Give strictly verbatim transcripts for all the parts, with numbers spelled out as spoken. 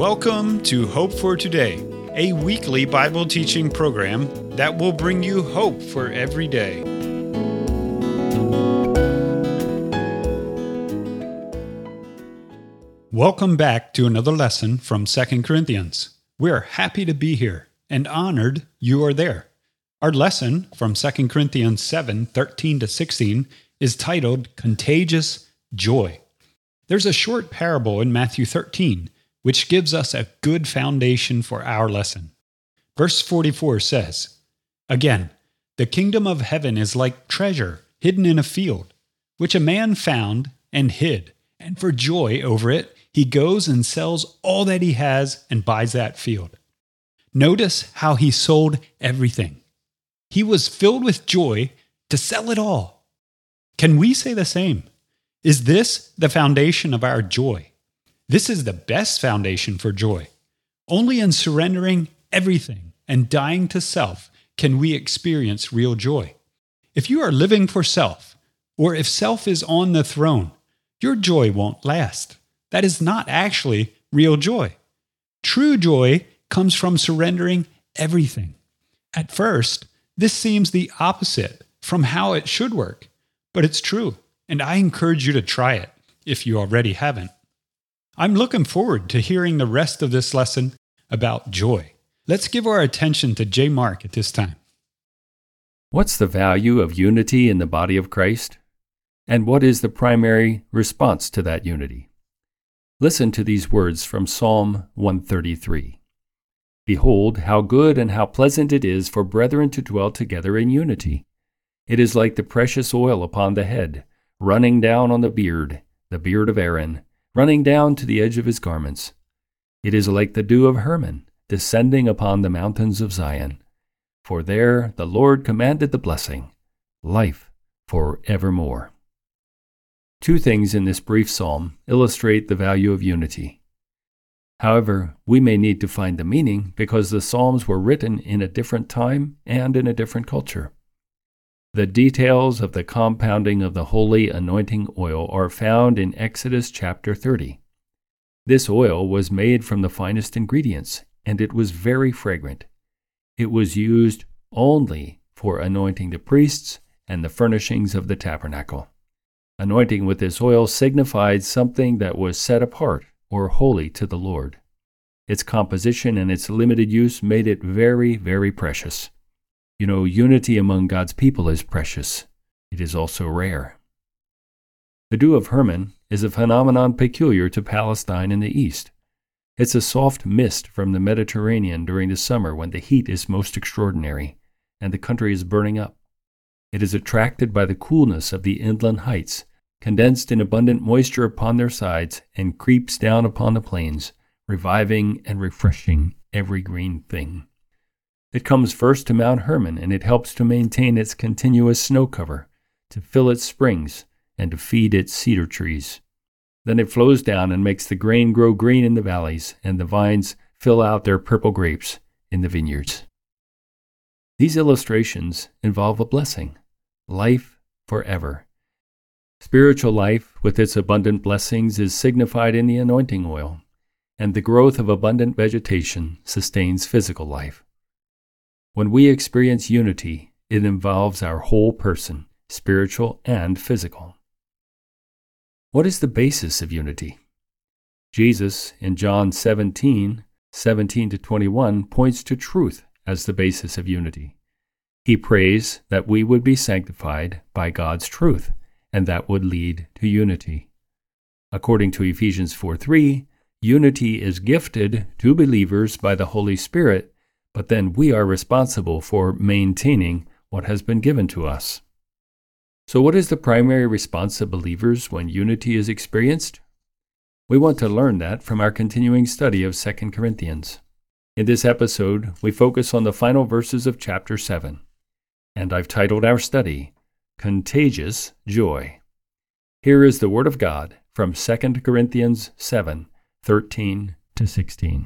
Welcome to Hope for Today, a weekly Bible teaching program that will bring you hope for every day. Welcome back to another lesson from Second Corinthians. We are happy to be here and honored you are there. Our lesson from Second Corinthians seven, thirteen to sixteen is titled Contagious Joy. There's a short parable in Matthew thirteen which gives us a good foundation for our lesson. Verse forty-four says, "Again, the kingdom of heaven is like treasure hidden in a field, which a man found and hid, and for joy over it, he goes and sells all that he has and buys that field." Notice how he sold everything. He was filled with joy to sell it all. Can we say the same? Is this the foundation of our joy? This is the best foundation for joy. Only in surrendering everything and dying to self can we experience real joy. If you are living for self, or if self is on the throne, your joy won't last. That is not actually real joy. True joy comes from surrendering everything. At first, this seems the opposite from how it should work, but it's true, and I encourage you to try it if you already haven't. I'm looking forward to hearing the rest of this lesson about joy. Let's give our attention to J. Mark at this time. What's the value of unity in the body of Christ? And what is the primary response to that unity? Listen to these words from Psalm one thirty-three. "Behold, how good and how pleasant it is for brethren to dwell together in unity. It is like the precious oil upon the head, running down on the beard, the beard of Aaron, running down to the edge of his garments. It is like the dew of Hermon, descending upon the mountains of Zion. For there the Lord commanded the blessing, life for evermore." Two things in this brief psalm illustrate the value of unity. However, we may need to find the meaning because the psalms were written in a different time and in a different culture. The details of the compounding of the holy anointing oil are found in Exodus chapter thirty. This oil was made from the finest ingredients, and it was very fragrant. It was used only for anointing the priests and the furnishings of the tabernacle. Anointing with this oil signified something that was set apart or holy to the Lord. Its composition and its limited use made it very, very precious. You know, unity among God's people is precious. It is also rare. The dew of Hermon is a phenomenon peculiar to Palestine in the east. It's a soft mist from the Mediterranean during the summer when the heat is most extraordinary and the country is burning up. It is attracted by the coolness of the inland heights, condensed in abundant moisture upon their sides, and creeps down upon the plains, reviving and refreshing every green thing. It comes first to Mount Hermon, and it helps to maintain its continuous snow cover, to fill its springs, and to feed its cedar trees. Then it flows down and makes the grain grow green in the valleys, and the vines fill out their purple grapes in the vineyards. These illustrations involve a blessing, life forever. Spiritual life, with its abundant blessings, is signified in the anointing oil, and the growth of abundant vegetation sustains physical life. When we experience unity, it involves our whole person, spiritual and physical. What is the basis of unity? Jesus, in John seventeen, seventeen to twenty-one, points to truth as the basis of unity. He prays that we would be sanctified by God's truth, and that would lead to unity. According to Ephesians four three, unity is gifted to believers by the Holy Spirit, but then we are responsible for maintaining what has been given to us. So what is the primary response of believers when unity is experienced? We want to learn that from our continuing study of Second Corinthians. In this episode, we focus on the final verses of chapter seven, and I've titled our study, Contagious Joy. Here is the Word of God from Second Corinthians seven, thirteen to sixteen.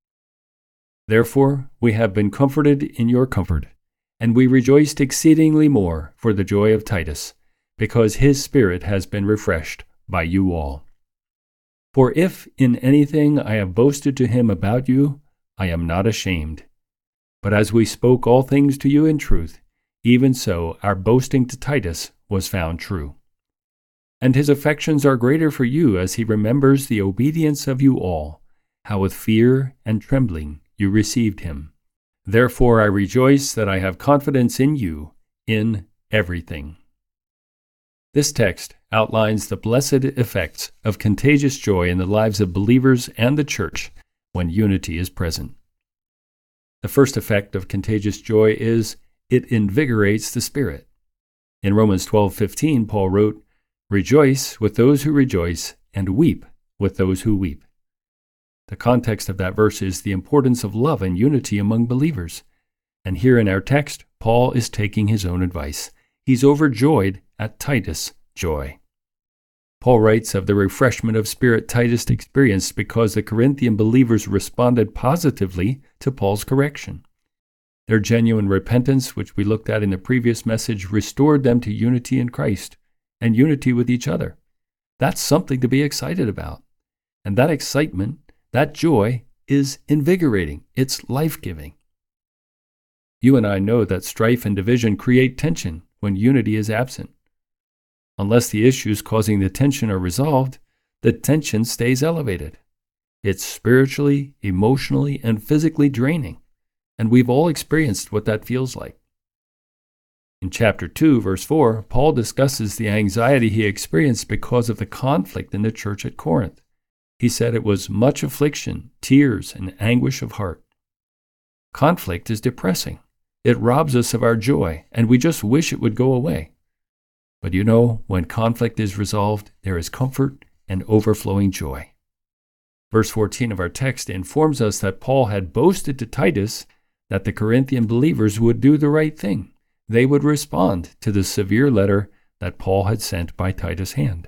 "Therefore we have been comforted in your comfort, and we rejoiced exceedingly more for the joy of Titus, because his spirit has been refreshed by you all. For if in anything I have boasted to him about you, I am not ashamed. But as we spoke all things to you in truth, even so our boasting to Titus was found true. And his affections are greater for you as he remembers the obedience of you all, how with fear and trembling you received him. Therefore I rejoice that I have confidence in you in everything. This text outlines the blessed effects of contagious joy in the lives of believers and the church when unity is present. The first effect of contagious joy is it invigorates the spirit. In Romans twelve fifteen, Paul wrote, "Rejoice with those who rejoice, and weep with those who weep." The context of that verse is the importance of love and unity among believers. And here in our text, Paul is taking his own advice. He's overjoyed at Titus' joy. Paul writes of the refreshment of spirit Titus experienced because the Corinthian believers responded positively to Paul's correction. Their genuine repentance, which we looked at in the previous message, restored them to unity in Christ and unity with each other. That's something to be excited about. And that excitement, that joy, is invigorating. It's life-giving. You and I know that strife and division create tension when unity is absent. Unless the issues causing the tension are resolved, the tension stays elevated. It's spiritually, emotionally, and physically draining, and we've all experienced what that feels like. In chapter two, verse four, Paul discusses the anxiety he experienced because of the conflict in the church at Corinth. He said it was much affliction, tears, and anguish of heart. Conflict is depressing. It robs us of our joy, and we just wish it would go away. But you know, when conflict is resolved, there is comfort and overflowing joy. Verse fourteen of our text informs us that Paul had boasted to Titus that the Corinthian believers would do the right thing. They would respond to the severe letter that Paul had sent by Titus' hand.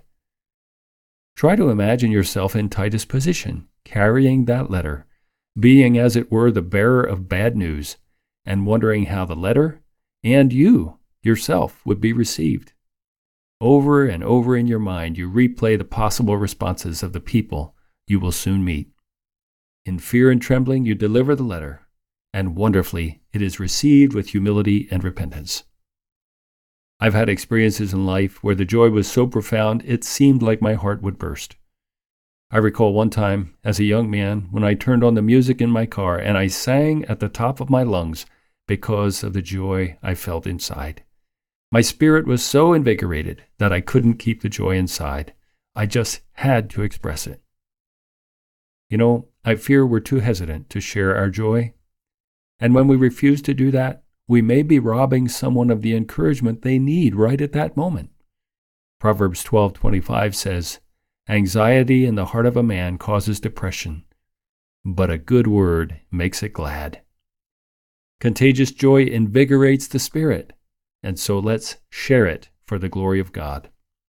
Try to imagine yourself in Titus' position, carrying that letter, being as it were the bearer of bad news, and wondering how the letter and you yourself would be received. Over and over in your mind, you replay the possible responses of the people you will soon meet. In fear and trembling, you deliver the letter, and wonderfully, it is received with humility and repentance. I've had experiences in life where the joy was so profound it seemed like my heart would burst. I recall one time, as a young man, when I turned on the music in my car and I sang at the top of my lungs because of the joy I felt inside. My spirit was so invigorated that I couldn't keep the joy inside. I just had to express it. You know, I fear we're too hesitant to share our joy. And when we refuse to do that, we may be robbing someone of the encouragement they need right at that moment. Proverbs twelve twenty-five says, "Anxiety in the heart of a man causes depression, but a good word makes it glad." Contagious joy invigorates the spirit, and so let's share it for the glory of God.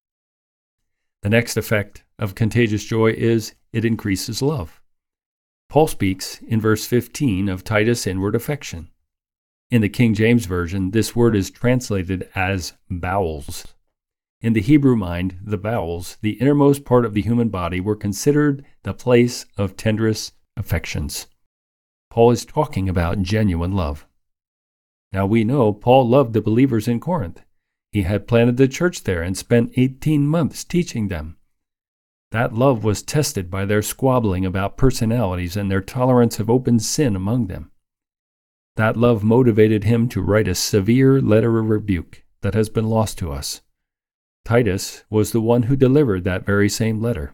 The next effect of contagious joy is it increases love. Paul speaks in verse fifteen of Titus' inward affection. In the King James Version, this word is translated as bowels. In the Hebrew mind, the bowels, the innermost part of the human body, were considered the place of tenderest affections. Paul is talking about genuine love. Now we know Paul loved the believers in Corinth. He had planted the church there and spent eighteen months teaching them. That love was tested by their squabbling about personalities and their tolerance of open sin among them. That love motivated him to write a severe letter of rebuke that has been lost to us. Titus was the one who delivered that very same letter.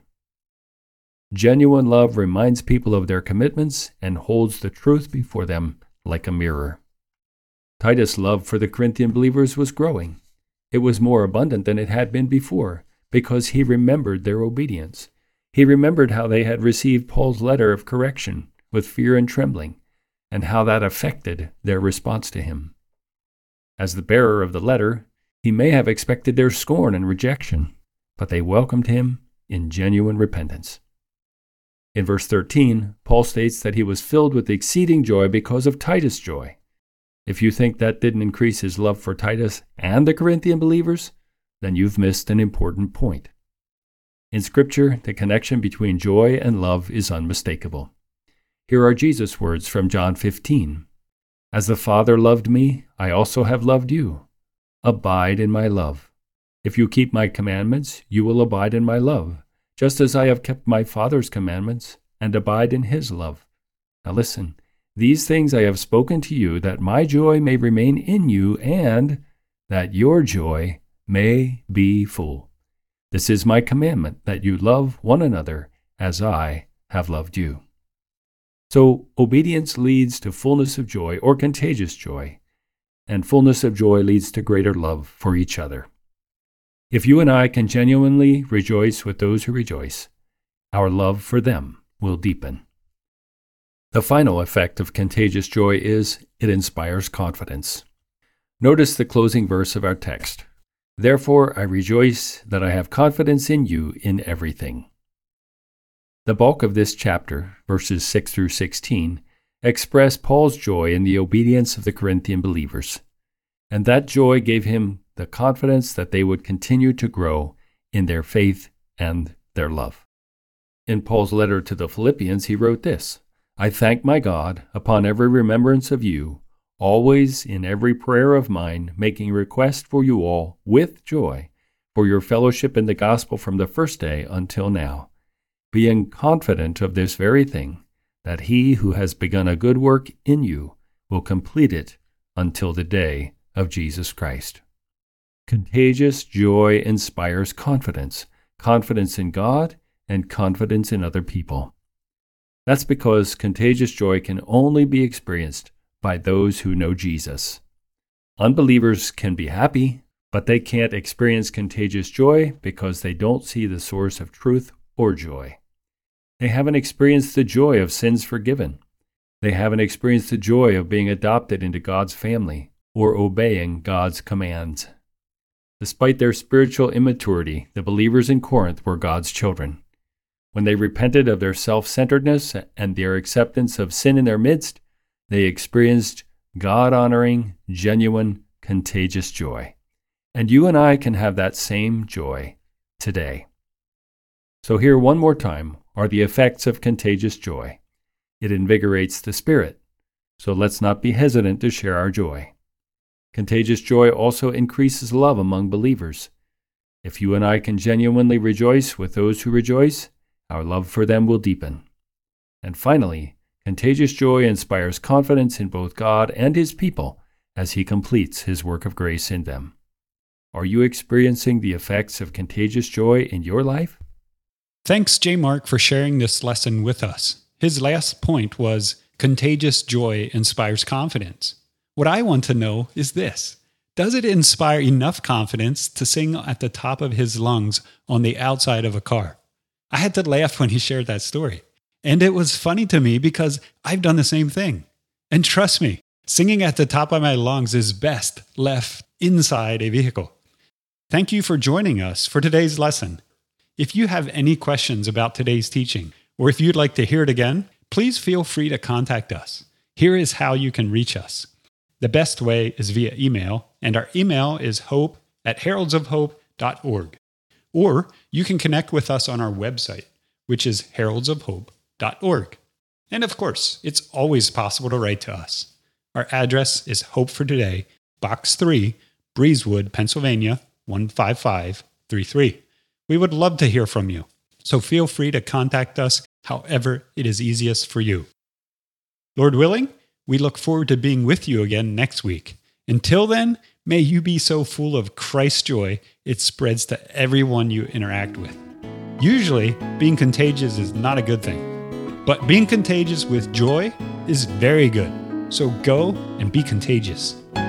Genuine love reminds people of their commitments and holds the truth before them like a mirror. Titus' love for the Corinthian believers was growing. It was more abundant than it had been before because he remembered their obedience. He remembered how they had received Paul's letter of correction with fear and trembling, and how that affected their response to him. As the bearer of the letter, he may have expected their scorn and rejection, but they welcomed him in genuine repentance. In verse thirteen, Paul states that he was filled with exceeding joy because of Titus' joy. If you think that didn't increase his love for Titus and the Corinthian believers, then you've missed an important point. In Scripture, the connection between joy and love is unmistakable. Here are Jesus' words from John fifteen. As the Father loved me, I also have loved you. Abide in my love. If you keep my commandments, you will abide in my love, just as I have kept my Father's commandments and abide in his love. Now listen, these things I have spoken to you, that my joy may remain in you, and that your joy may be full. This is my commandment, that you love one another as I have loved you. So obedience leads to fullness of joy or contagious joy, and fullness of joy leads to greater love for each other. If you and I can genuinely rejoice with those who rejoice, our love for them will deepen. The final effect of contagious joy is it inspires confidence. Notice the closing verse of our text. Therefore I rejoice that I have confidence in you in everything. The bulk of this chapter, verses six through sixteen, express Paul's joy in the obedience of the Corinthian believers, and that joy gave him the confidence that they would continue to grow in their faith and their love. In Paul's letter to the Philippians, he wrote this, I thank my God upon every remembrance of you, always in every prayer of mine, making request for you all with joy, for your fellowship in the gospel from the first day until now, being confident of this very thing, that he who has begun a good work in you will complete it until the day of Jesus Christ. Contagious joy inspires confidence, confidence in God and confidence in other people. That's because contagious joy can only be experienced by those who know Jesus. Unbelievers can be happy, but they can't experience contagious joy because they don't see the source of truth or joy. They haven't experienced the joy of sins forgiven. They haven't experienced the joy of being adopted into God's family or obeying God's commands. Despite their spiritual immaturity, the believers in Corinth were God's children. When they repented of their self-centeredness and their acceptance of sin in their midst, they experienced God-honoring, genuine, contagious joy. And you and I can have that same joy today. So here one more time are the effects of contagious joy. It invigorates the spirit, so let's not be hesitant to share our joy. Contagious joy also increases love among believers. If you and I can genuinely rejoice with those who rejoice, our love for them will deepen. And finally, contagious joy inspires confidence in both God and his people as he completes his work of grace in them. Are you experiencing the effects of contagious joy in your life? Thanks, J. Mark, for sharing this lesson with us. His last point was, contagious joy inspires confidence. What I want to know is this. Does it inspire enough confidence to sing at the top of his lungs on the outside of a car? I had to laugh when he shared that story. And it was funny to me because I've done the same thing. And trust me, singing at the top of my lungs is best left inside a vehicle. Thank you for joining us for today's lesson. If you have any questions about today's teaching, or if you'd like to hear it again, please feel free to contact us. Here is how you can reach us. The best way is via email, and our email is hope at heralds of hope dot org. Or you can connect with us on our website, which is heralds of hope dot org. And of course, it's always possible to write to us. Our address is Hope for Today, Box three, Breezewood, Pennsylvania, one five five three three. We would love to hear from you, so feel free to contact us however it is easiest for you. Lord willing, we look forward to being with you again next week. Until then, may you be so full of Christ's joy it spreads to everyone you interact with. Usually, being contagious is not a good thing, but being contagious with joy is very good. So go and be contagious.